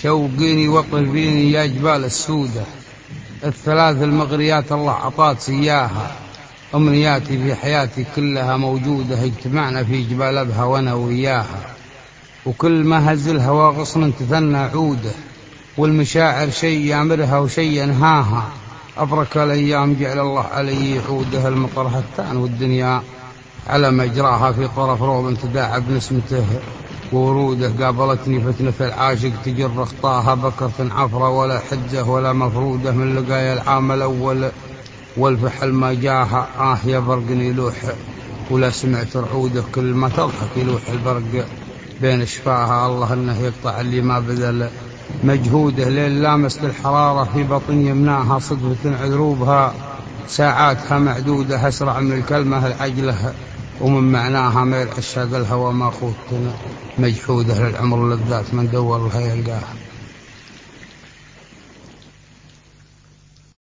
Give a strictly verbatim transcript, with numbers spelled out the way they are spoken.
شوقيني وطربيني يا جبال السودة، الثلاث المغريات الله عطات سياها، أمنياتي في حياتي كلها موجودة، اجتمعنا في جبال أبها وأنا وياها، وكل ما هز الهوى غصن تثنى عوده، والمشاعر شيء يامرها وشيء ينهاها، أبرك الأيام جعل الله علي يعوده، المطر هتان والدنيا على مجراها، في طرف روض تداعب نسمته ووروده، قابلتني فتنة العاشق تجر خطاها، بكرة عفرة ولا حجة ولا مفرودة، من لقايا العام الأول والفحل ما جاها، آه يا برق يلوح ولا سمعت رعوده، كل ما تضحك يلوح البرق بين شفاها، الله انه يقطع اللي ما بذل مجهوده، ليل لامست الحرارة في بطن يمناها، صدفة عذروبها ساعاتها معدودة، أسرع من الكلمة العجلة ومن معناها ميل عشاق الهوى ما خوت مجحوده، للعمر لذات من دور لها يلقاها.